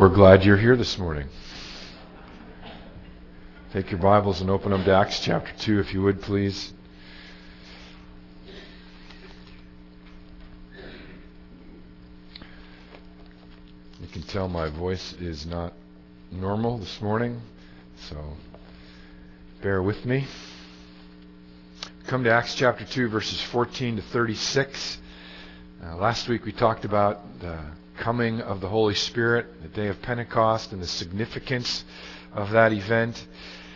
We're glad you're here this morning. Take your Bibles and open them to Acts chapter 2, if you would, please. You can tell my voice is not normal this morning, so bear with me. Come to Acts chapter 2, verses 14 to 36. Last week we talked about the coming of the Holy Spirit, the day of Pentecost, and the significance of that event.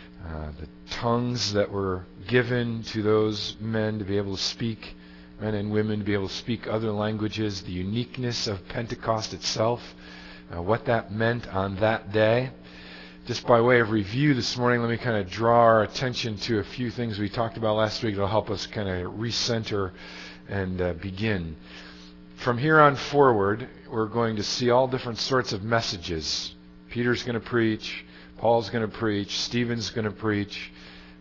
The tongues that were given to those men to be able to speak, men and women to be able to speak other languages, the uniqueness of Pentecost itself, what that meant on that day. Just by way of review this morning, let me kind of draw our attention to a few things we talked about last week that will help us kind of recenter and begin. From here on forward, we're going to see all different sorts of messages. Peter's going to preach, Paul's going to preach, Stephen's going to preach,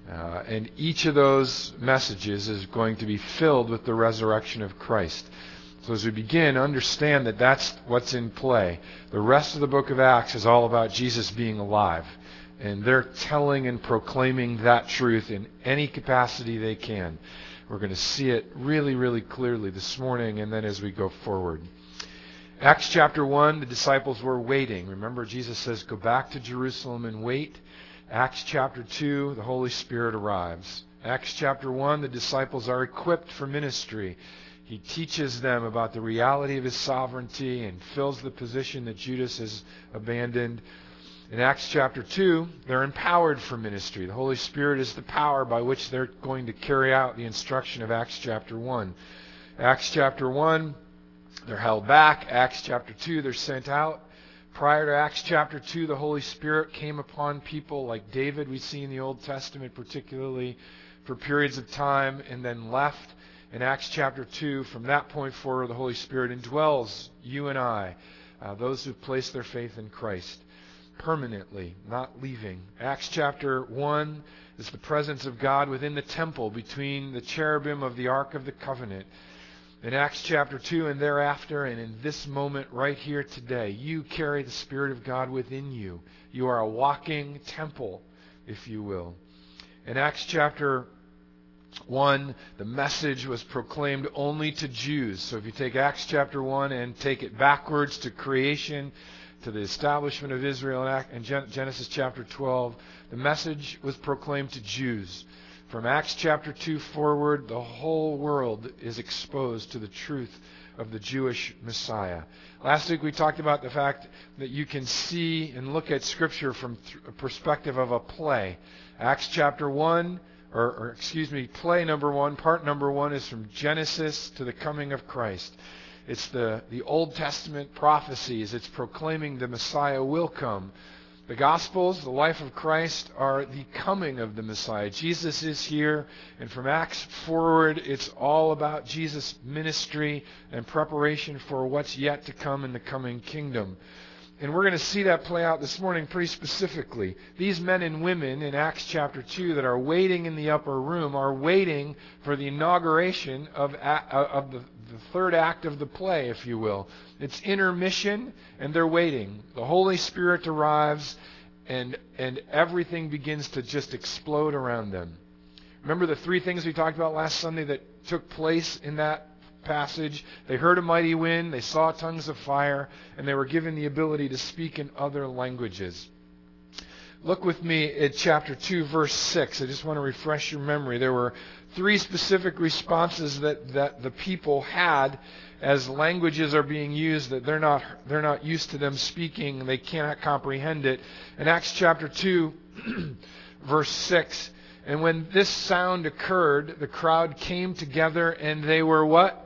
and each of those messages is going to be filled with the resurrection of Christ. So as we begin, understand that that's what's in play. The rest of the book of Acts is all about Jesus being alive, and they're telling and proclaiming that truth in any capacity they can. We're going to see it really, really clearly this morning and then as we go forward. Acts chapter 1, the disciples were waiting. Remember, Jesus says, go back to Jerusalem and wait. Acts chapter 2, the Holy Spirit arrives. Acts chapter 1, the disciples are equipped for ministry. He teaches them about the reality of His sovereignty and fills the position that Judas has abandoned. In Acts chapter 2, they're empowered for ministry. The Holy Spirit is the power by which they're going to carry out the instruction of Acts chapter 1. Acts chapter 1, they're held back. Acts chapter 2, they're sent out. Prior to Acts chapter 2, the Holy Spirit came upon people like David, we see in the Old Testament particularly, for periods of time and then left. In Acts chapter 2, from that point forward, the Holy Spirit indwells you and I, those who place their faith in Christ, permanently, not leaving. Acts chapter 1 is the presence of God within the temple between the cherubim of the Ark of the Covenant. In Acts chapter 2 and thereafter, and in this moment right here today, you carry the Spirit of God within you. You are a walking temple, if you will. In Acts chapter 1, the message was proclaimed only to Jews. So if you take Acts chapter 1 and take it backwards to creation, to the establishment of Israel in Genesis chapter 12, the message was proclaimed to Jews. From Acts chapter 2 forward, the whole world is exposed to the truth of the Jewish Messiah. Last week we talked about the fact that you can see and look at Scripture from a perspective of a play. Acts chapter 1, play number 1, part number 1 is from Genesis to the coming of Christ. It's the Old Testament prophecies. It's proclaiming the Messiah will come. The Gospels, the life of Christ, are the coming of the Messiah. Jesus is here, and from Acts forward, it's all about Jesus' ministry and preparation for what's yet to come in the coming kingdom. And we're going to see that play out this morning pretty specifically. These men and women in Acts chapter 2 that are waiting in the upper room are waiting for the inauguration of the third act of the play, if you will. It's intermission, and they're waiting. The Holy Spirit arrives, and everything begins to just explode around them. Remember the three things we talked about last Sunday that took place in that passage? They heard a mighty wind, they saw tongues of fire, and they were given the ability to speak in other languages. Look with me at chapter 2, verse 6. I just want to refresh your memory. There were three specific responses that the people had as languages are being used that they're not used to them speaking. They cannot comprehend it. In Acts chapter 2, verse 6, and when this sound occurred, the crowd came together and they were what?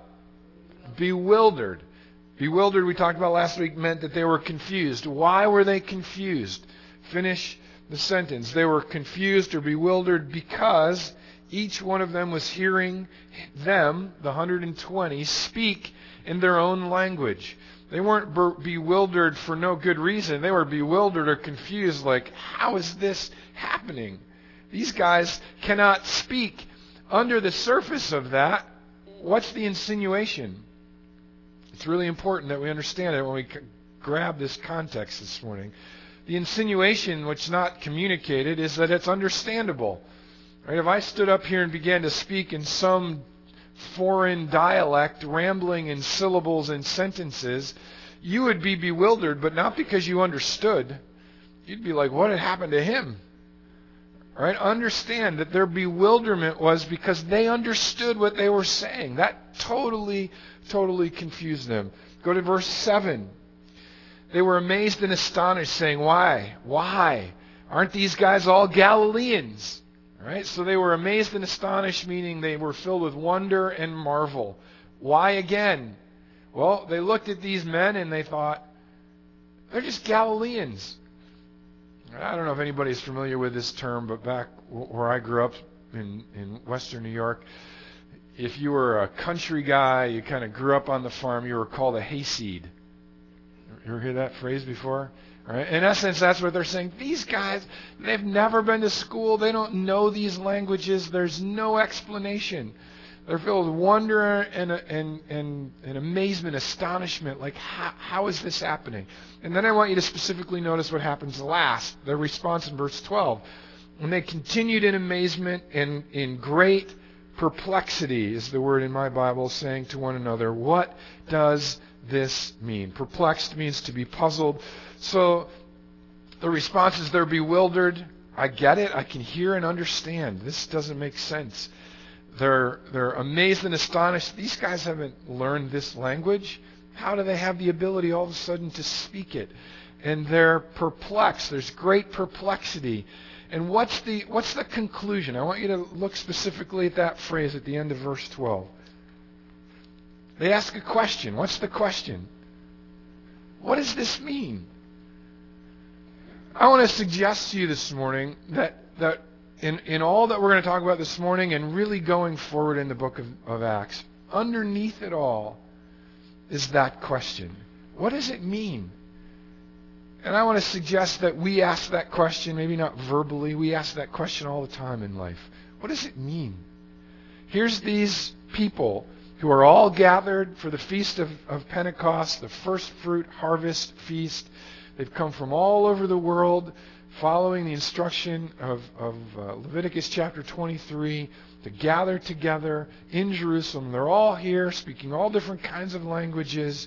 Bewildered. Bewildered, we talked about last week, meant that they were confused. Why were they confused? Finish the sentence. They were confused or bewildered because each one of them was hearing them, the 120, speak in their own language. They weren't bewildered for no good reason. They were bewildered or confused, like, how is this happening? These guys cannot speak. Under the surface of that, what's the insinuation? It's really important that we understand it when we grab this context this morning. The insinuation, which is not communicated, is that it's understandable. Right? If I stood up here and began to speak in some foreign dialect, rambling in syllables and sentences, you would be bewildered, but not because you understood. You'd be like, what had happened to him? Right? Understand that their bewilderment was because they understood what they were saying. That totally confused them. Go to verse 7. They were amazed and astonished, saying, Why? Why? Aren't these guys all Galileans? Right? So they were amazed and astonished, meaning they were filled with wonder and marvel. Why again? Well, they looked at these men and they thought, they're just Galileans. I don't know if anybody's familiar with this term, but back where I grew up in western New York, if you were a country guy, you kind of grew up on the farm, you were called a hayseed. You ever hear that phrase before? All right. In essence, that's what they're saying. These guys, they've never been to school. They don't know these languages. There's no explanation. They're filled with wonder and amazement, astonishment. Like, how is this happening? And then I want you to specifically notice what happens last. Their response in verse 12. When they continued in amazement and in great perplexity, is the word in my Bible, saying to one another, what does this mean? Perplexed means to be puzzled. So the response is they're bewildered. I get it. I can hear and understand. This doesn't make sense. They're amazed and astonished. These guys haven't learned this language. How do they have the ability all of a sudden to speak it? And they're perplexed. There's great perplexity. And what's the conclusion? I want you to look specifically at that phrase at the end of verse 12. They ask a question. What's the question? What does this mean? I want to suggest to you this morning that in all that we're going to talk about this morning and really going forward in the book of Acts, underneath it all is that question. What does it mean? And I want to suggest that we ask that question, maybe not verbally, we ask that question all the time in life. What does it mean? Here's these people who are all gathered for the feast of Pentecost, the first fruit harvest feast. They've come from all over the world, following the instruction of Leviticus chapter 23, to gather together in Jerusalem. They're all here, speaking all different kinds of languages.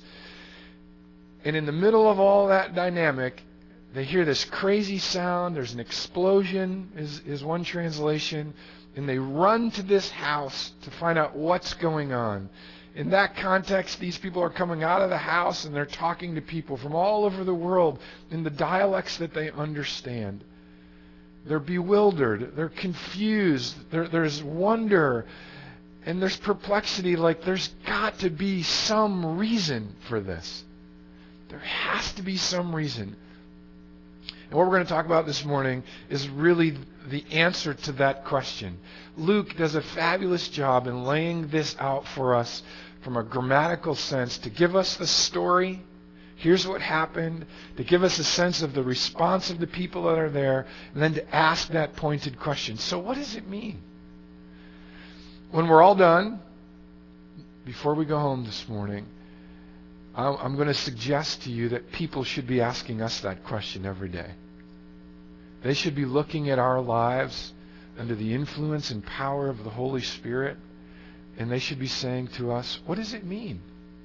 And in the middle of all that dynamic, they hear this crazy sound. There's an explosion, is one translation. And they run to this house to find out what's going on. In that context, these people are coming out of the house and they're talking to people from all over the world in the dialects that they understand. They're bewildered. They're confused. There's wonder. And there's perplexity. Like, there's got to be some reason for this. There has to be some reason. And what we're going to talk about this morning is really the answer to that question. Luke does a fabulous job in laying this out for us from a grammatical sense to give us the story. Here's what happened, to give us a sense of the response of the people that are there, and then to ask that pointed question. So what does it mean? When we're all done, before we go home this morning, I'm going to suggest to you that people should be asking us that question every day. They should be looking at our lives under the influence and power of the Holy Spirit, and they should be saying to us, what does it mean?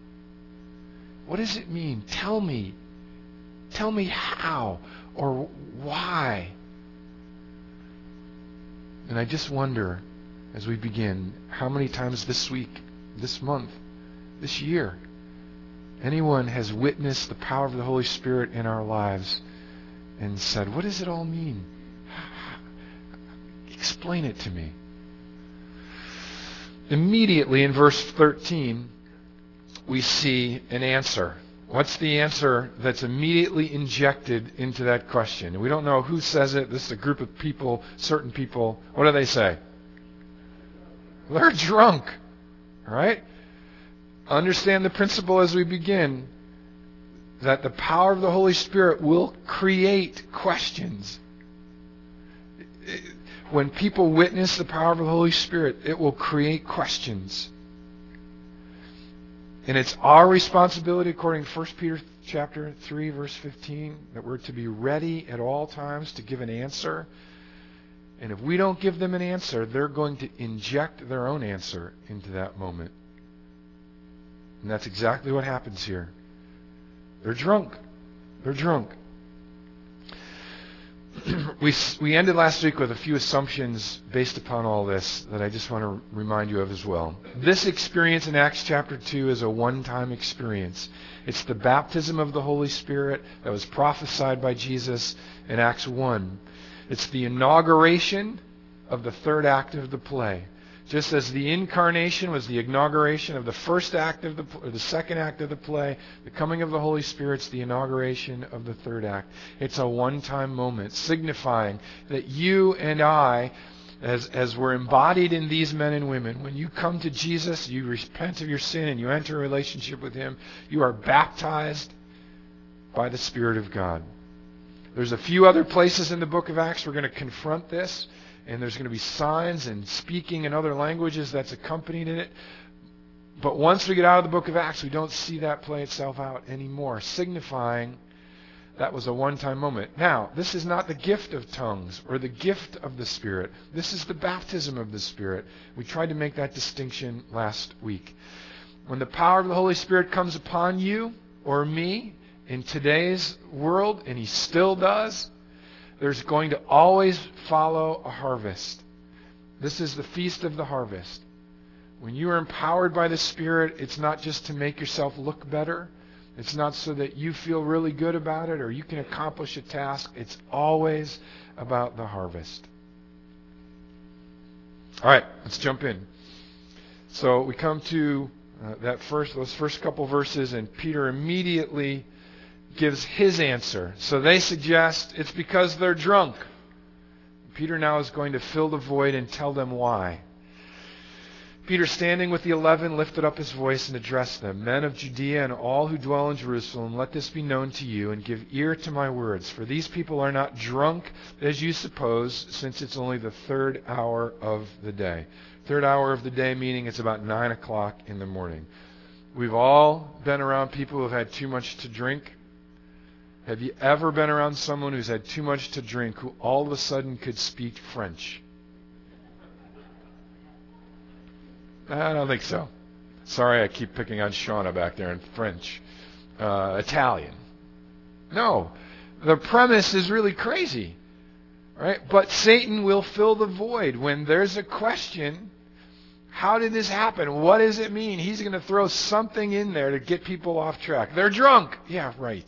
What does it mean? Tell me. Tell me how or why. And I just wonder, as we begin, how many times this week, this month, this year, anyone has witnessed the power of the Holy Spirit in our lives and said, what does it all mean? Explain it to me. Immediately in verse 13, we see an answer. What's the answer that's immediately injected into that question? And we don't know who says it. This is a group of people, certain people. What do they say? They're drunk. All right? Understand the principle as we begin, that the power of the Holy Spirit will create questions. When people witness the power of the Holy Spirit, it will create questions. And it's our responsibility, according to 1 Peter chapter 3, verse 15, that we're to be ready at all times to give an answer. And if we don't give them an answer, they're going to inject their own answer into that moment. And that's exactly what happens here. They're drunk. They're drunk. We ended last week with a few assumptions based upon all this that I just want to remind you of as well. This experience in Acts chapter 2 is a one-time experience. It's the baptism of the Holy Spirit that was prophesied by Jesus in Acts 1. It's the inauguration of the third act of the play. Just as the incarnation was the inauguration of the first act of the second act of the play, the coming of the Holy Spirit's the inauguration of the third act. It's a one-time moment, signifying that you and I, as we're embodied in these men and women, when you come to Jesus, you repent of your sin and you enter a relationship with Him, you are baptized by the Spirit of God. There's a few other places in the book of Acts we're going to confront this. And there's going to be signs and speaking in other languages that's accompanied in it. But once we get out of the book of Acts, we don't see that play itself out anymore, signifying that was a one-time moment. Now, this is not the gift of tongues or the gift of the Spirit. This is the baptism of the Spirit. We tried to make that distinction last week. When the power of the Holy Spirit comes upon you or me in today's world, and He still does, there's going to always follow a harvest. This is the feast of the harvest. When you are empowered by the Spirit, it's not just to make yourself look better. It's not so that you feel really good about it or you can accomplish a task. It's always about the harvest. All right, let's jump in. So we come to those first couple verses, and Peter immediately gives his answer. So they suggest it's because they're drunk. Peter now is going to fill the void and tell them why. Peter, standing with the 11, lifted up his voice and addressed them. Men of Judea and all who dwell in Jerusalem, let this be known to you, and give ear to my words. For these people are not drunk, as you suppose, since it's only the third hour of the day. Third hour of the day meaning it's about 9 o'clock in the morning. We've all been around people who have had too much to drink. Have you ever been around someone who's had too much to drink who all of a sudden could speak French? I don't think so. Sorry, I keep picking on Shauna back there in French. Italian. No. The premise is really crazy. Right? But Satan will fill the void. When there's a question, how did this happen? What does it mean? He's going to throw something in there to get people off track. They're drunk. Yeah, right.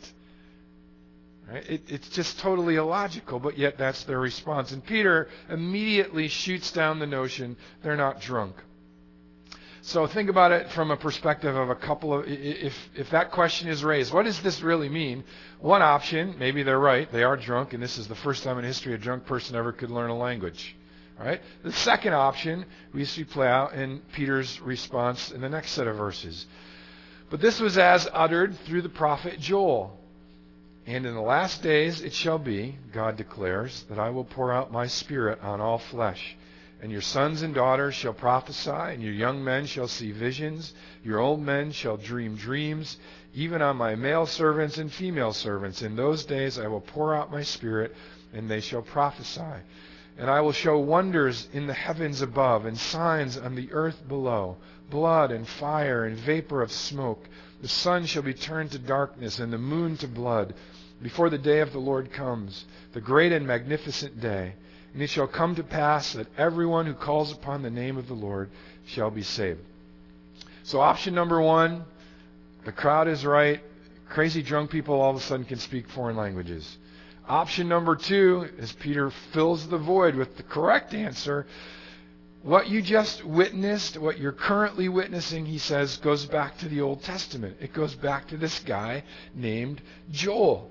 It's just totally illogical, but yet that's their response. And Peter immediately shoots down the notion they're not drunk. So think about it from a perspective of a couple of, if that question is raised, what does this really mean? One option, maybe they're right, they are drunk, and this is the first time in history a drunk person ever could learn a language. All right? The second option we see play out in Peter's response in the next set of verses. But this was as uttered through the prophet Joel. And in the last days it shall be, God declares, that I will pour out my Spirit on all flesh. And your sons and daughters shall prophesy, and your young men shall see visions, your old men shall dream dreams, even on my male servants and female servants. In those days I will pour out my Spirit, and they shall prophesy. And I will show wonders in the heavens above, and signs on the earth below, blood and fire and vapor of smoke. The sun shall be turned to darkness, and the moon to blood, before the day of the Lord comes, the great and magnificent day. And it shall come to pass that everyone who calls upon the name of the Lord shall be saved. So option number one, the crowd is right. Crazy drunk people all of a sudden can speak foreign languages. Option number two, as Peter fills the void with the correct answer, what you just witnessed, what you're currently witnessing, he says, goes back to the Old Testament. It goes back to this guy named Joel.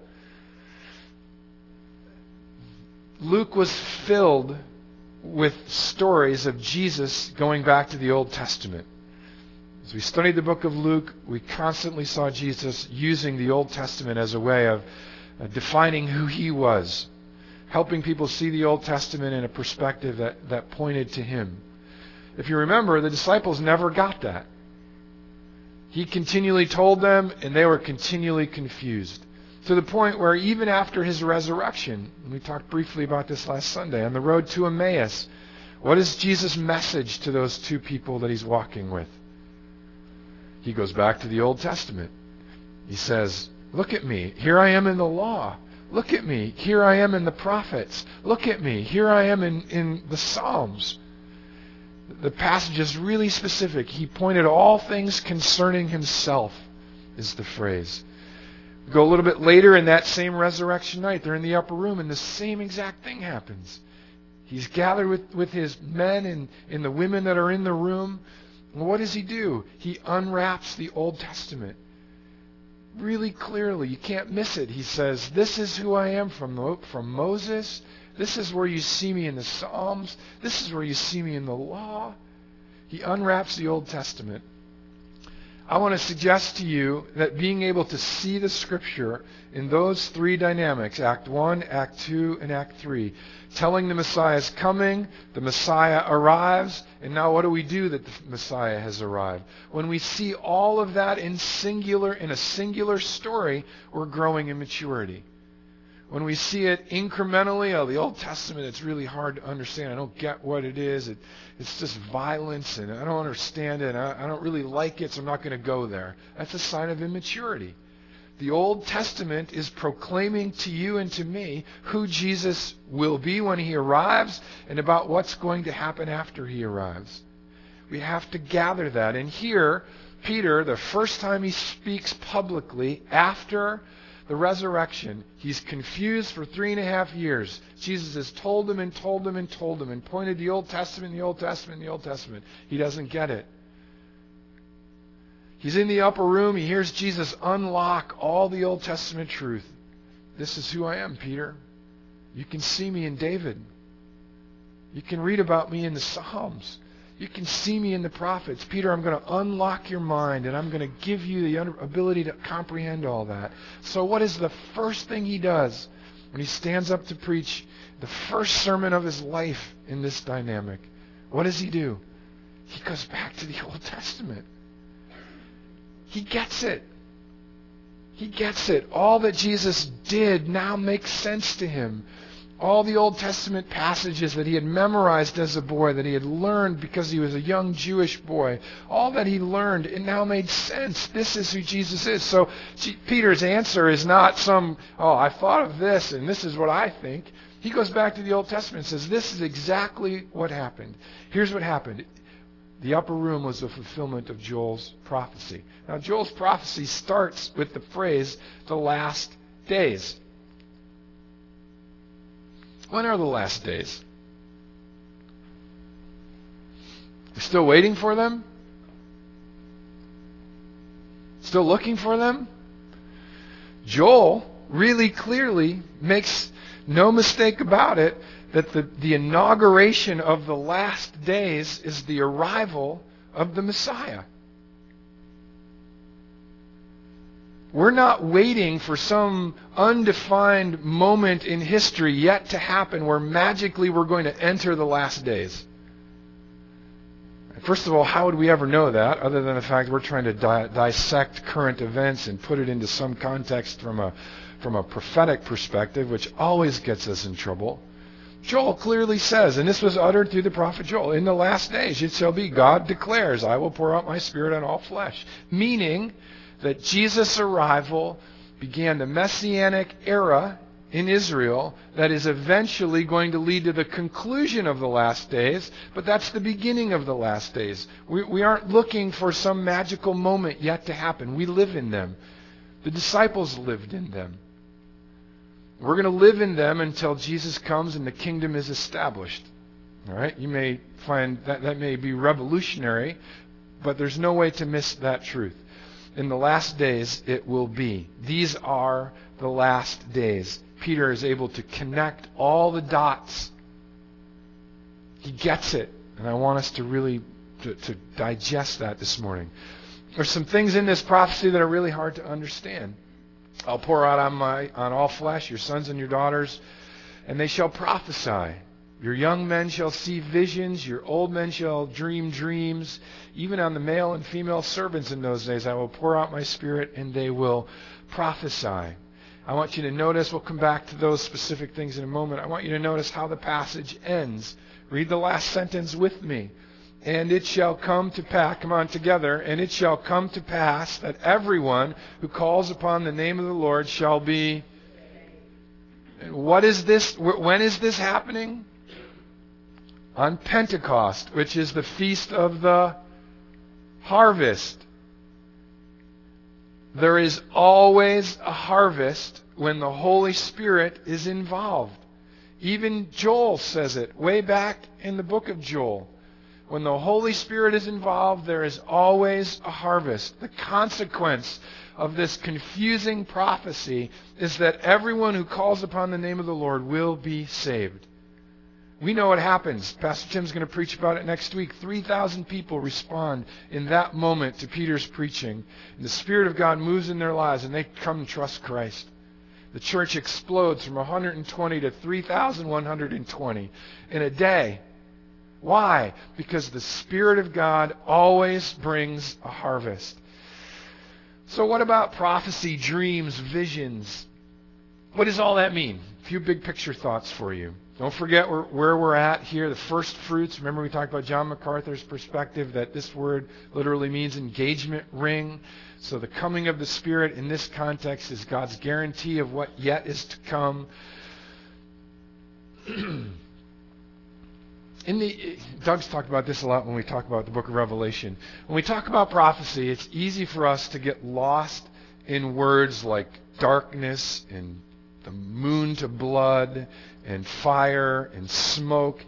Luke was filled with stories of Jesus going back to the Old Testament. As we studied the book of Luke, we constantly saw Jesus using the Old Testament as a way of defining who he was, helping people see the Old Testament in a perspective that pointed to him. If you remember, the disciples never got that. He continually told them, and they were continually confused. To the point where even after his resurrection, and we talked briefly about this last Sunday, on the road to Emmaus, what is Jesus' message to those two people that he's walking with? He goes back to the Old Testament. He says, look at me. Here I am in the law. Look at me. Here I am in the prophets. Look at me. Here I am in the Psalms. The passage is really specific. He pointed all things concerning himself, is the phrase. Go a little bit later in that same resurrection night. They're in the upper room, and the same exact thing happens. He's gathered with his men and the women that are in the room. And what does he do? He unwraps the Old Testament really clearly. You can't miss it. He says, this is who I am from Moses. This is where you see me in the Psalms. This is where you see me in the law. He unwraps the Old Testament. I want to suggest to you that being able to see the Scripture in those three dynamics, Act 1, Act 2, and Act 3, telling the Messiah is coming, the Messiah arrives, and now what do we do that the Messiah has arrived? When we see all of that in a singular story, we're growing in maturity. When we see it incrementally, the Old Testament, it's really hard to understand. I don't get what it is. It's just violence, and I don't understand it. I don't really like it, so I'm not going to go there. That's a sign of immaturity. The Old Testament is proclaiming to you and to me who Jesus will be when he arrives and about what's going to happen after he arrives. We have to gather that. And here, Peter, the first time he speaks publicly after the resurrection, he's confused for 3.5 years. Jesus has told him and told him and told him and pointed the Old Testament, the Old Testament, the Old Testament. He doesn't get it. He's in the upper room. He hears Jesus unlock all the Old Testament truth. This is who I am, Peter. You can see me in David. You can read about me in the Psalms. You can see me in the prophets. Peter, I'm going to unlock your mind, and I'm going to give you the ability to comprehend all that. So what is the first thing he does when he stands up to preach the first sermon of his life in this dynamic? What does he do? He goes back to the Old Testament. He gets it. He gets it. All that Jesus did now makes sense to him. All the Old Testament passages that he had memorized as a boy, that he had learned because he was a young Jewish boy, all that he learned, it now made sense. This is who Jesus is. So Peter's answer is not I thought of this and this is what I think. He goes back to the Old Testament and says, this is exactly what happened. Here's what happened. The upper room was the fulfillment of Joel's prophecy. Now, Joel's prophecy starts with the phrase, the last days. When are the last days? We're still waiting for them? Still looking for them? Joel really clearly makes no mistake about it that the inauguration of the last days is the arrival of the Messiah. We're not waiting for some undefined moment in history yet to happen where magically we're going to enter the last days. First of all, how would we ever know that other than the fact we're trying to dissect current events and put it into some context from a prophetic perspective, which always gets us in trouble? Joel clearly says, and this was uttered through the prophet Joel, in the last days it shall be, God declares, I will pour out my Spirit on all flesh. Meaning that Jesus' arrival began the Messianic era in Israel that is eventually going to lead to the conclusion of the last days, but that's the beginning of the last days. We aren't looking for some magical moment yet to happen. We live in them. The disciples lived in them. We're going to live in them until Jesus comes and the kingdom is established. All right? You may find that may be revolutionary, but there's no way to miss that truth. In the last days, it will be. These are the last days. Peter is able to connect all the dots. He gets it. And I want us to really to digest that this morning. There's some things in this prophecy that are really hard to understand. I'll pour out on all flesh, your sons and your daughters, and they shall prophesy. Your young men shall see visions, your old men shall dream dreams. Even on the male and female servants in those days I will pour out my Spirit, and they will prophesy. I want you to notice, we'll come back to those specific things in a moment. I want you to notice how the passage ends. Read the last sentence with me. And it shall come to pass, come on together, and it shall come to pass that everyone who calls upon the name of the Lord shall be... What is this? When is this happening? On Pentecost, which is the feast of the harvest. There is always a harvest when the Holy Spirit is involved. Even Joel says it way back in the book of Joel. When the Holy Spirit is involved, there is always a harvest. The consequence of this confusing prophecy is that everyone who calls upon the name of the Lord will be saved. We know what happens. Pastor Tim's going to preach about it next week. 3,000 people respond in that moment to Peter's preaching. And the Spirit of God moves in their lives, and they come and trust Christ. The church explodes from 120 to 3,120 in a day. Why? Because the Spirit of God always brings a harvest. So what about prophecy, dreams, visions? What does all that mean? A few big picture thoughts for you. Don't forget where we're at here, the first fruits. Remember we talked about John MacArthur's perspective that this word literally means engagement ring. So the coming of the Spirit in this context is God's guarantee of what yet is to come. Doug's talked about this a lot when we talk about the book of Revelation. When we talk about prophecy, it's easy for us to get lost in words like darkness and the moon to blood and fire and smoke.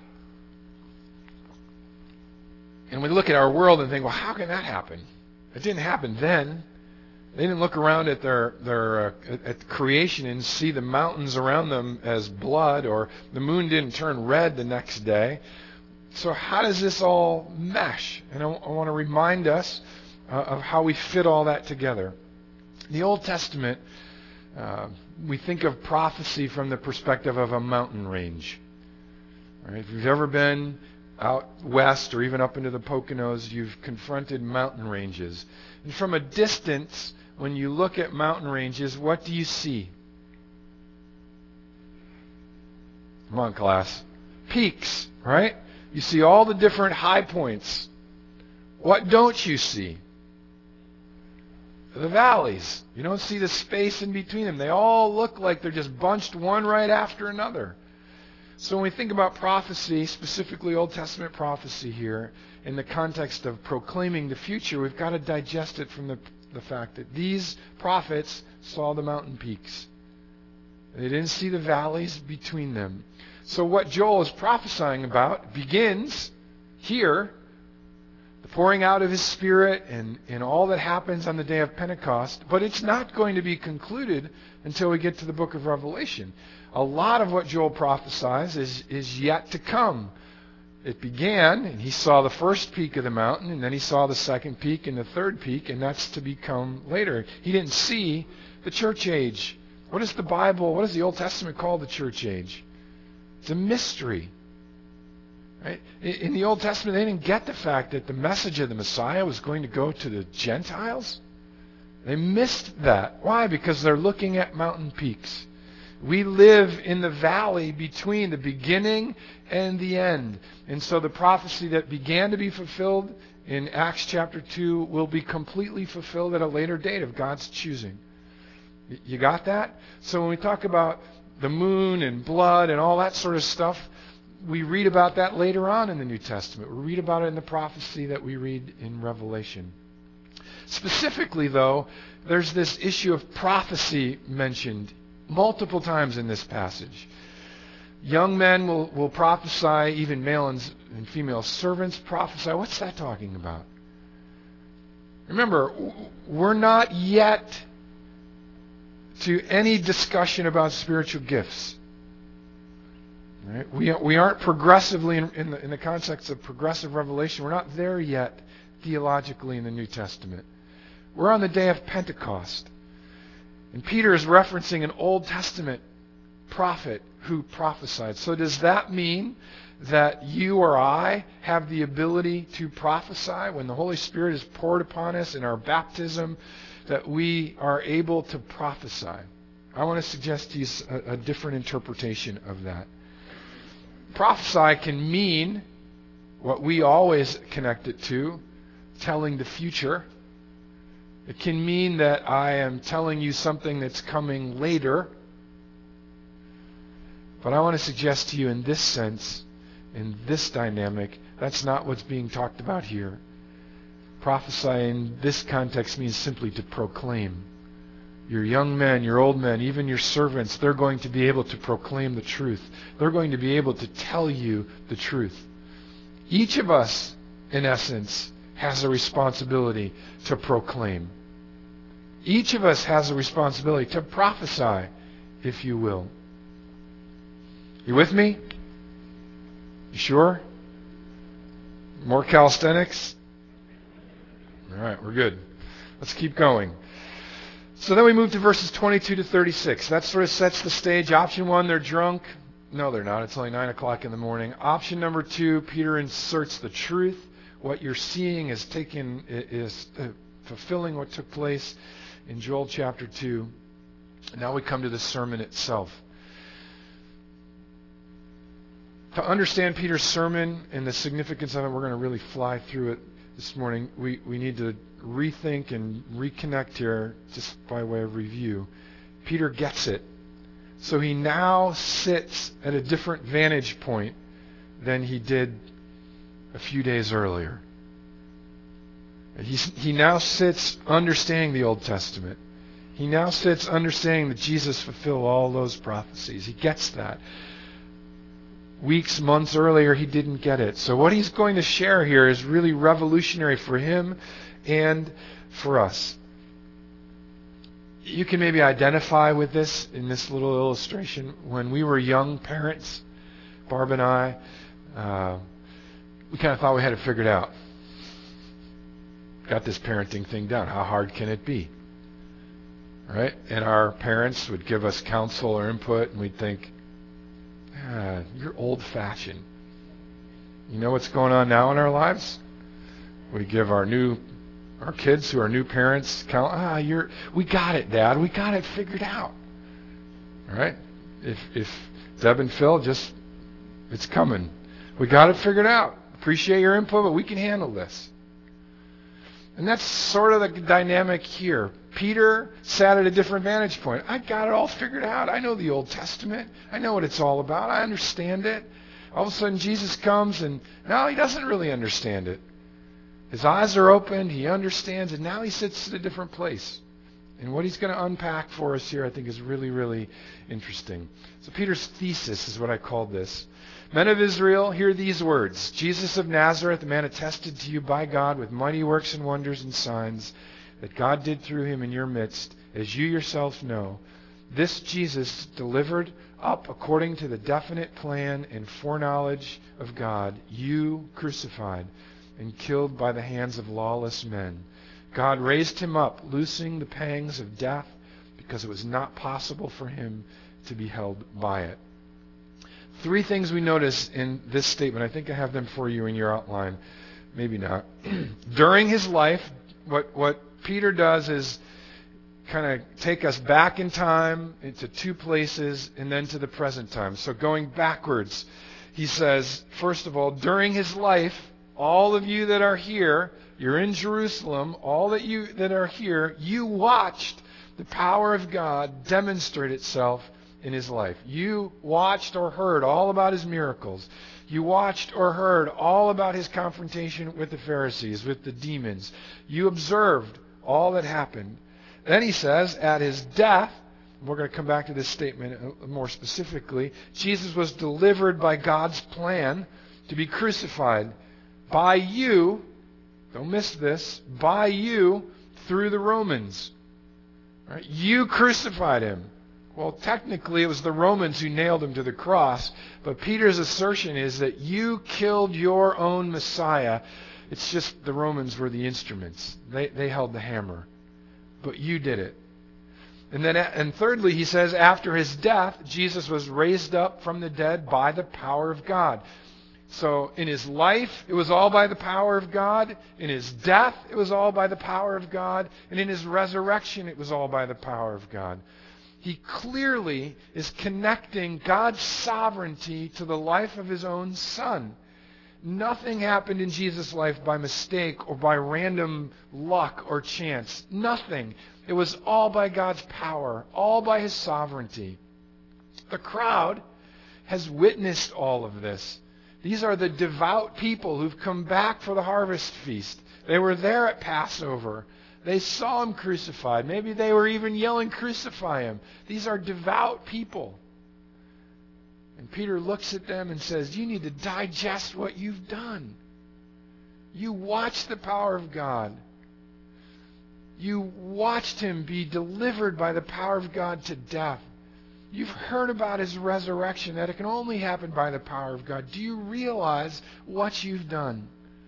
And we look at our world and think, well, how can that happen? It didn't happen then. They didn't look around at at creation and see the mountains around them as blood, or the moon didn't turn red the next day. So how does this all mesh? And I want to remind us of how we fit all that together. In the Old Testament, we think of prophecy from the perspective of a mountain range. Right? If you've ever been out west or even up into the Poconos, you've confronted mountain ranges. And from a distance, when you look at mountain ranges, what do you see? Come on, class. Peaks, right? You see all the different high points. What don't you see? The valleys. You don't see the space in between them. They all look like they're just bunched one right after another. So when we think about prophecy, specifically Old Testament prophecy here, in the context of proclaiming the future, we've got to digest it from the fact that these prophets saw the mountain peaks. They didn't see the valleys between them. So what Joel is prophesying about begins here, the pouring out of his Spirit and all that happens on the day of Pentecost, but it's not going to be concluded until we get to the book of Revelation. A lot of what Joel prophesies is yet to come. It began, and he saw the first peak of the mountain, and then he saw the second peak and the third peak, and that's to become later. He didn't see the church age. What does the Old Testament call the church age? It's a mystery. Right? In the Old Testament, they didn't get the fact that the message of the Messiah was going to go to the Gentiles. They missed that. Why? Because they're looking at mountain peaks. We live in the valley between the beginning and the end. And so the prophecy that began to be fulfilled in Acts chapter 2 will be completely fulfilled at a later date of God's choosing. You got that? So when we talk about the moon and blood and all that sort of stuff, we read about that later on in the New Testament. We read about it in the prophecy that we read in Revelation. Specifically, though, there's this issue of prophecy mentioned multiple times in this passage. Young men will prophesy, even male and female servants prophesy. What's that talking about? Remember, we're not yet to any discussion about spiritual gifts. Right? We aren't progressively, in the context of progressive revelation, we're not there yet theologically in the New Testament. We're on the day of Pentecost. And Peter is referencing an Old Testament prophet who prophesied. So does that mean that you or I have the ability to prophesy when the Holy Spirit is poured upon us in our baptism, that we are able to prophesy? I want to suggest to you a different interpretation of that. Prophesy can mean what we always connect it to, telling the future. It can mean that I am telling you something that's coming later. But I want to suggest to you in this sense, in this dynamic, that's not what's being talked about here. Prophesy in this context means simply to proclaim. Your young men, your old men, even your servants, they're going to be able to proclaim the truth. They're going to be able to tell you the truth. Each of us, in essence, has a responsibility to proclaim. Each of us has a responsibility to prophesy, if you will. You with me? You sure? More calisthenics? All right, we're good. Let's keep going. So then we move to verses 22 to 36. That sort of sets the stage. Option 1, they're drunk. No, they're not. It's only 9 o'clock in the morning. Option number 2, Peter inserts the truth. What you're seeing is fulfilling what took place in Joel chapter 2. Now we come to the sermon itself. To understand Peter's sermon and the significance of it, we're going to really fly through it this morning. We need to rethink and reconnect here just by way of review. Peter gets it. So he now sits at a different vantage point than he did a few days earlier. He now sits understanding the Old Testament. He now sits understanding that Jesus fulfilled all those prophecies. He gets that. Weeks, months earlier, he didn't get it. So what he's going to share here is really revolutionary for him and for us. You can maybe identify with this in this little illustration. When we were young parents, Barb and I, we kind of thought we had it figured out. Got this parenting thing down. How hard can it be? Right? And our parents would give us counsel or input, and we'd think, you're old-fashioned. You know what's going on now in our lives? We give our kids who are new parents we got it, Dad. We got it figured out. All right? If Deb and Phil it's coming. We got it figured out. Appreciate your input, but we can handle this. And that's sort of the dynamic here. Peter sat at a different vantage point. I got it all figured out. I know the Old Testament. I know what it's all about. I understand it. All of a sudden Jesus comes and now he doesn't really understand it. His eyes are opened. He understands, and now he sits at a different place. And what he's going to unpack for us here, I think, is really, really interesting. So Peter's thesis is what I called this. Men of Israel, hear these words. Jesus of Nazareth, a man attested to you by God with mighty works and wonders and signs that God did through him in your midst, as you yourselves know. This Jesus delivered up according to the definite plan and foreknowledge of God, you crucified and killed by the hands of lawless men. God raised him up, loosing the pangs of death, because it was not possible for him to be held by it. 3 things we notice in this statement. I think I have them for you in your outline. Maybe not. During his life, what Peter does is kind of take us back in time into 2 places and then to the present time. So going backwards, he says, first of all, during his life, all of you that are here, you're in Jerusalem, all that you that are here, you watched the power of God demonstrate itself in his life. You watched or heard all about his miracles. You watched or heard all about his confrontation with the Pharisees, with the demons. You observed all that happened. Then he says, at his death, we're going to come back to this statement more specifically, Jesus was delivered by God's plan to be crucified by you, don't miss this, by you through the Romans. Right? You crucified him. Well, technically it was the Romans who nailed him to the cross, but Peter's assertion is that you killed your own Messiah. It's just the Romans were the instruments. They held the hammer. But you did it. And thirdly, he says, after his death, Jesus was raised up from the dead by the power of God. So in his life, it was all by the power of God. In his death, it was all by the power of God. And in his resurrection, it was all by the power of God. He clearly is connecting God's sovereignty to the life of his own Son. Nothing happened in Jesus' life by mistake or by random luck or chance. Nothing. It was all by God's power, all by his sovereignty. The crowd has witnessed all of this. These are the devout people who've come back for the harvest feast. They were there at Passover. They saw him crucified. Maybe they were even yelling, "Crucify him." These are devout people. And Peter looks at them and says, you need to digest what you've done. You watched the power of God. You watched him be delivered by the power of God to death. You've heard about his resurrection, that it can only happen by the power of God. Do you realize what you've done?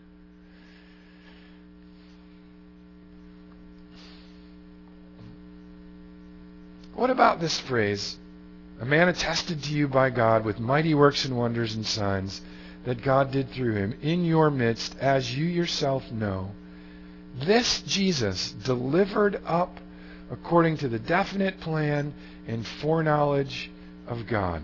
What about this phrase? A man attested to you by God with mighty works and wonders and signs that God did through him in your midst, as you yourself know. This Jesus delivered up according to the definite plan and foreknowledge of God.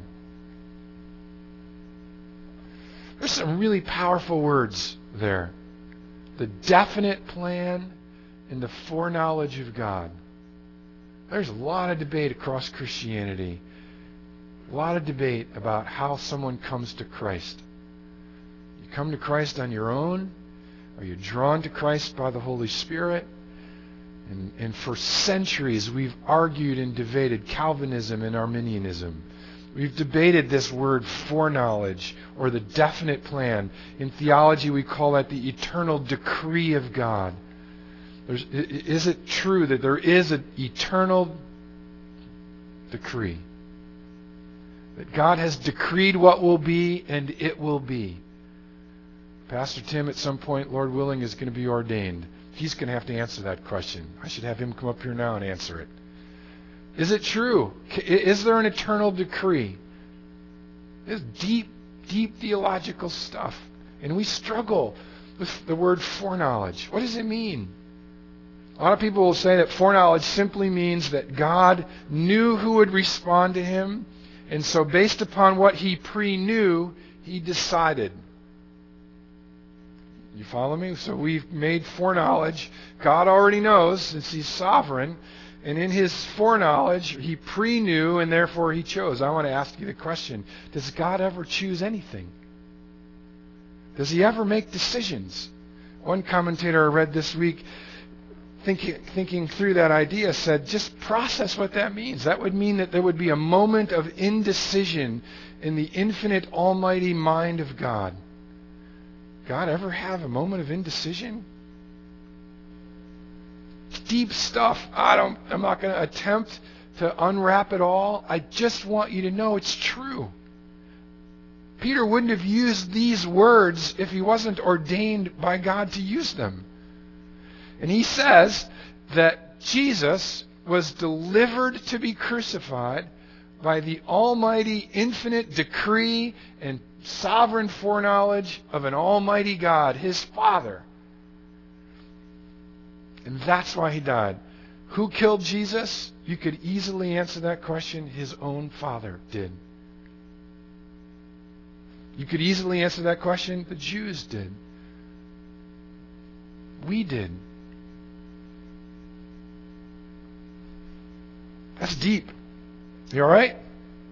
There's some really powerful words there. The definite plan and the foreknowledge of God. There's a lot of debate across Christianity. A lot of debate about how someone comes to Christ. You come to Christ on your own, or you're drawn to Christ by the Holy Spirit. And for centuries we've argued and debated Calvinism and Arminianism. We've debated this word foreknowledge or the definite plan. In theology we call that the eternal decree of God. Is it true that there is an eternal decree? That God has decreed what will be, and it will be. Pastor Tim, at some point, Lord willing, is going to be ordained. He's going to have to answer that question. I should have him come up here now and answer it. Is it true? Is there an eternal decree? It's deep, deep theological stuff. And we struggle with the word foreknowledge. What does it mean? A lot of people will say that foreknowledge simply means that God knew who would respond to him, and so based upon what he pre-knew, he decided. You follow me? So we've made foreknowledge. God already knows, since he's sovereign, and in his foreknowledge, he pre-knew, and therefore he chose. I want to ask you the question, does God ever choose anything? Does he ever make decisions? One commentator I read this week, thinking through that idea, said, just process what that means. That would mean that there would be a moment of indecision in the infinite almighty mind of God. God ever have a moment of indecision? It's deep stuff. I'm not going to attempt to unwrap it all. I just want you to know it's true. Peter wouldn't have used these words if he wasn't ordained by God to use them. And he says that Jesus was delivered to be crucified by the almighty, infinite decree and sovereign foreknowledge of an almighty God, his Father. And that's why he died. Who killed Jesus? You could easily answer that question. His own Father did. You could easily answer that question. The Jews did. We did. That's deep. You all right?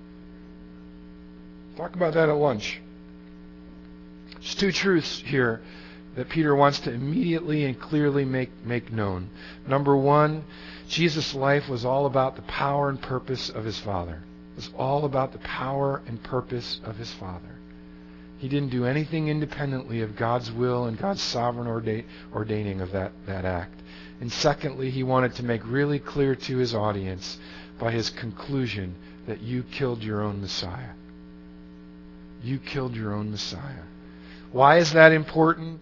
Talk about that at lunch. There's two truths here that Peter wants to immediately and clearly make known. Number one, Jesus' life was all about the power and purpose of his Father. It was all about the power and purpose of his Father. He didn't do anything independently of God's will and God's sovereign ordaining of that act. And secondly, he wanted to make really clear to his audience by his conclusion that you killed your own Messiah. You killed your own Messiah. Why is that important?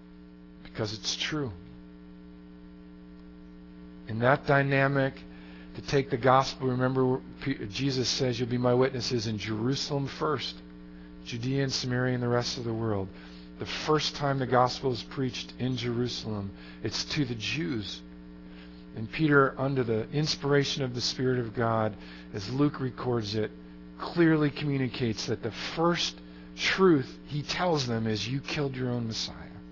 Because it's true. In that dynamic, to take the gospel. Remember, Jesus says you'll be my witnesses in Jerusalem first, Judea and Samaria and the rest of the world. The first time the gospel is preached in Jerusalem, it's to the Jews. And Peter, under the inspiration of the Spirit of God, as Luke records it, clearly communicates that the first truth he tells them is, you killed your own Messiah.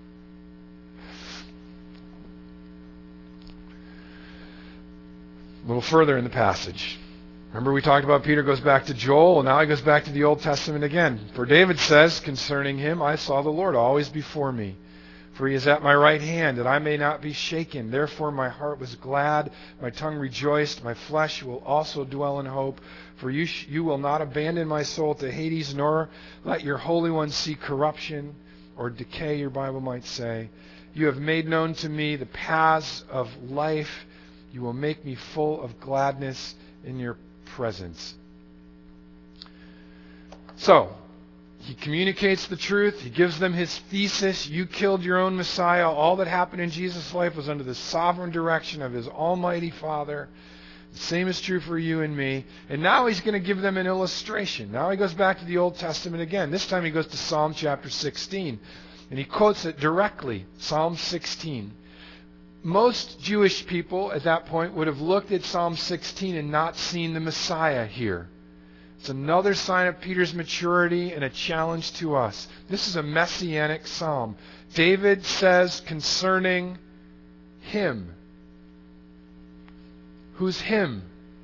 A little further in the passage. Remember we talked about Peter goes back to Joel, and now he goes back to the Old Testament again. For David says concerning him, I saw the Lord always before me. For he is at my right hand, that I may not be shaken. Therefore my heart was glad, my tongue rejoiced, my flesh will also dwell in hope. For you will not abandon my soul to Hades, nor let your Holy One see corruption or decay, your Bible might say. You have made known to me the paths of life. You will make me full of gladness in your presence. So, he communicates the truth. He gives them his thesis. You killed your own Messiah. All that happened in Jesus' life was under the sovereign direction of his almighty Father. The same is true for you and me. And now he's going to give them an illustration. Now he goes back to the Old Testament again. This time he goes to Psalm chapter 16. And he quotes it directly, Psalm 16. Most Jewish people at that point would have looked at Psalm 16 and not seen the Messiah here. It's another sign of Peter's maturity and a challenge to us. This is a messianic psalm. David says concerning him. Who's him?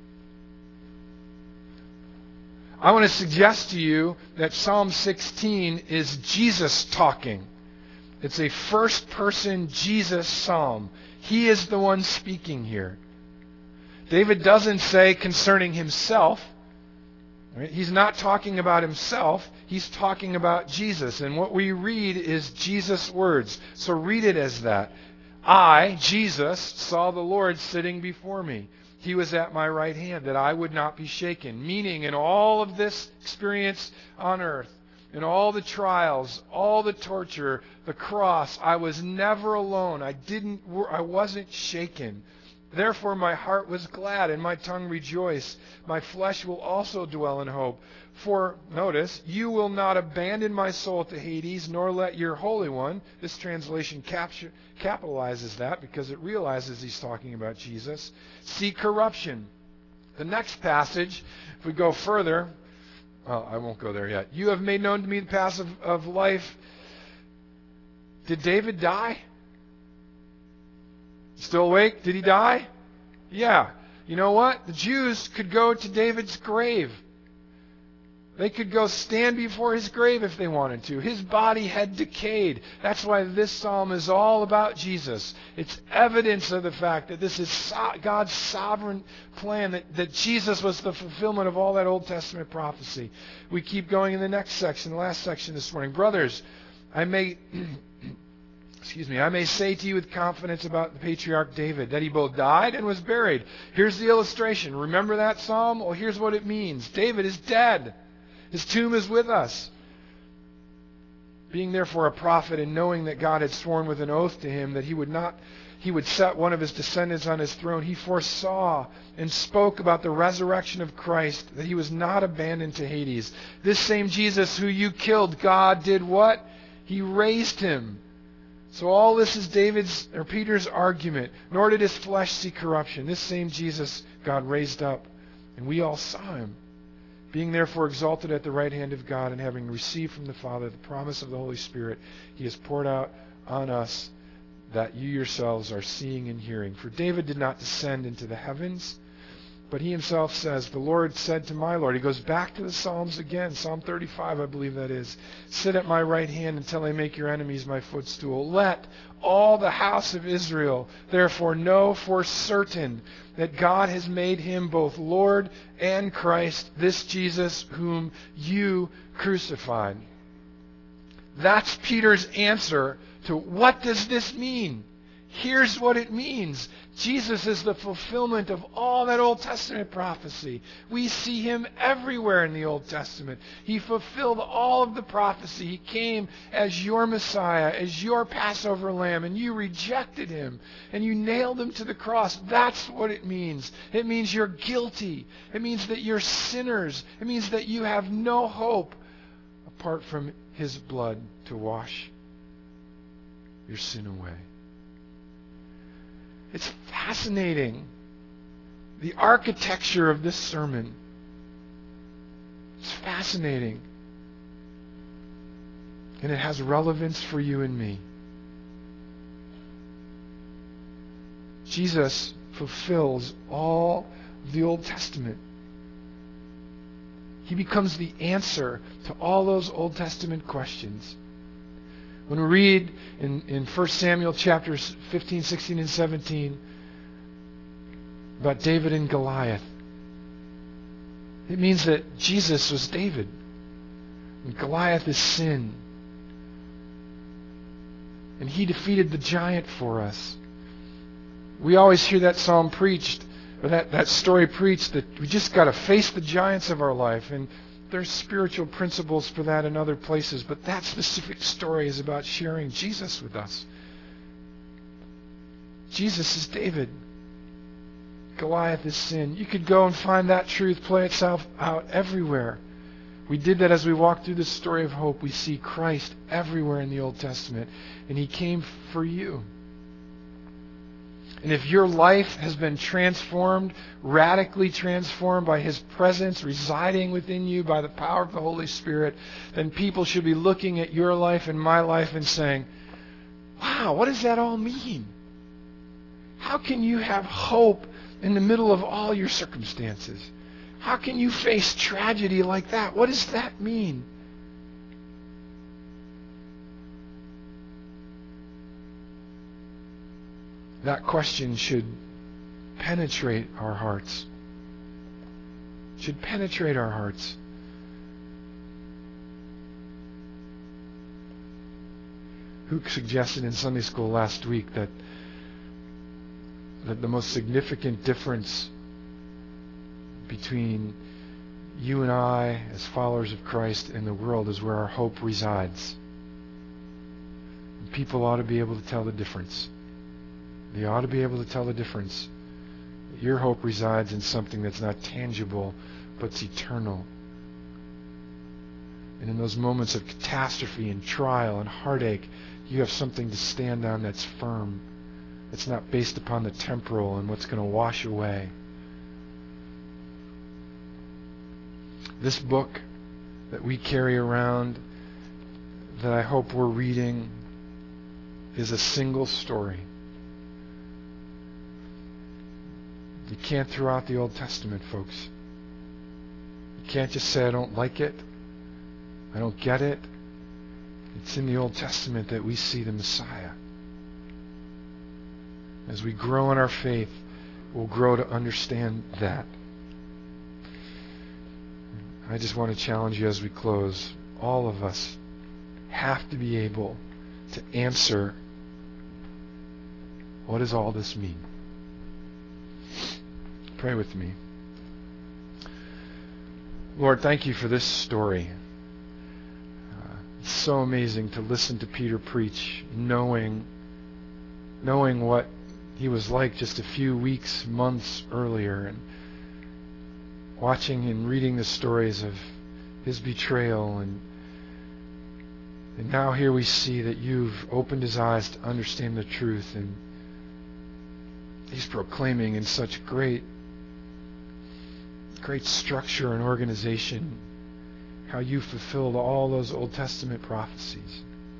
I want to suggest to you that Psalm 16 is Jesus talking. It's a first-person Jesus psalm. He is the one speaking here. David doesn't say concerning himself. Right? He's not talking about himself. He's talking about Jesus. And what we read is Jesus' words. So read it as that. I, Jesus, saw the Lord sitting before me. He was at my right hand, that I would not be shaken. Meaning, in all of this experience on earth, in all the trials, all the torture, the cross, I was never alone. I wasn't shaken. Therefore my heart was glad and my tongue rejoiced. My flesh will also dwell in hope. For, notice, you will not abandon my soul to Hades, nor let your Holy One, this translation capitalizes that because it realizes he's talking about Jesus, see corruption. The next passage, if we go further, I won't go there yet. You have made known to me the paths of life. Did David die? Still awake? Did he die? Yeah. You know what? The Jews could go to David's grave. They could go stand before his grave if they wanted to. His body had decayed. That's why this psalm is all about Jesus. It's evidence of the fact that this is God's sovereign plan, that Jesus was the fulfillment of all that Old Testament prophecy. We keep going in the next section, the last section this morning. Brothers, I may say to you with confidence about the patriarch David, that he both died and was buried. Here's the illustration. Remember that psalm? Well, here's what it means. David is dead. His tomb is with us. Being therefore a prophet and knowing that God had sworn with an oath to him that he would set one of his descendants on his throne, he foresaw and spoke about the resurrection of Christ, that he was not abandoned to Hades. This same Jesus who you killed, God did what? He raised him. So all this is Peter's argument. Nor did his flesh see corruption. This same Jesus God raised up, and we all saw him. Being therefore exalted at the right hand of God, and having received from the Father the promise of the Holy Spirit, he has poured out on us that you yourselves are seeing and hearing. For David did not descend into the heavens, but he himself says, the Lord said to my Lord. He goes back to the Psalms again, Psalm 35, I believe that is. Sit at my right hand until I make your enemies my footstool. Let all the house of Israel therefore know for certain that God has made him both Lord and Christ, this Jesus whom you crucified. That's Peter's answer to what does this mean? Here's what it means. Jesus is the fulfillment of all that Old Testament prophecy. We see him everywhere in the Old Testament. He fulfilled all of the prophecy. He came as your Messiah, as your Passover lamb, and you rejected him, and you nailed him to the cross. That's what it means. It means you're guilty. It means that you're sinners. It means that you have no hope apart from his blood to wash your sin away. It's fascinating, the architecture of this sermon. It's fascinating. And it has relevance for you and me. Jesus fulfills all of the Old Testament. He becomes the answer to all those Old Testament questions. When we read in 1 Samuel chapters 15, 16, and 17 about David and Goliath, it means that Jesus was David and Goliath is sin. And he defeated the giant for us. We always hear that psalm preached, or that story preached, that we just got to face the giants of our life. And there's spiritual principles for that in other places, but that specific story is about sharing Jesus with us. Jesus is David. Goliath is sin. You could go and find that truth play itself out everywhere. We did that as we walked through the story of hope. We see Christ everywhere in the Old Testament, and he came for you. And if your life has been transformed, radically transformed by his presence residing within you by the power of the Holy Spirit, then people should be looking at your life and my life and saying, wow, what does that all mean? How can you have hope in the middle of all your circumstances? How can you face tragedy like that? What does that mean? That question should penetrate our hearts. Should penetrate our hearts. Hook suggested in Sunday school last week that the most significant difference between you and I as followers of Christ and the world is where our hope resides. And people ought to be able to tell the difference. They ought to be able to tell the difference. Your hope resides in something that's not tangible, but it's eternal. And in those moments of catastrophe and trial and heartache, you have something to stand on that's firm. It's not based upon the temporal and what's going to wash away. This book that we carry around, that I hope we're reading, is a single story. You can't throw out the Old Testament, folks. You can't just say, I don't like it. I don't get it. It's in the Old Testament that we see the Messiah. As we grow in our faith, we'll grow to understand that. I just want to challenge you as we close. All of us have to be able to answer, what does all this mean? Pray with me. Lord, thank you for this story. It's so amazing to listen to Peter preach, knowing what he was like just a few weeks, months earlier, and watching and reading the stories of his betrayal, and now here we see that you've opened his eyes to understand the truth, and he's proclaiming in such great structure and organization how you fulfilled all those Old Testament prophecies.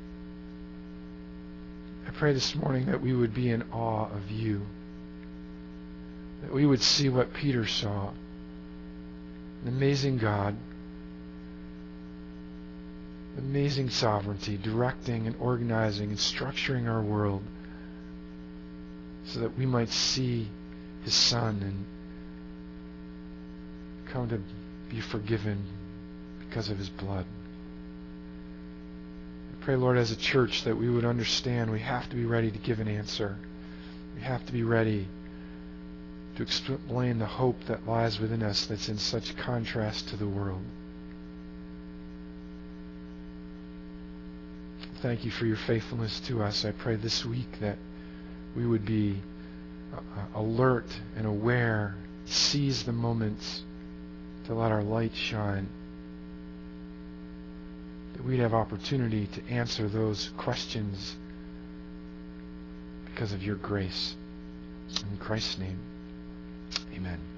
I pray this morning that we would be in awe of you, that we would see what Peter saw, an amazing God, amazing sovereignty, directing and organizing and structuring our world so that we might see his Son and come to be forgiven because of his blood. I pray, Lord, as a church that we would understand we have to be ready to give an answer. We have to be ready to explain the hope that lies within us that's in such contrast to the world. Thank you for your faithfulness to us. I pray this week that we would be alert and aware, seize the moments to let our light shine, that we'd have opportunity to answer those questions because of your grace. In Christ's name, amen.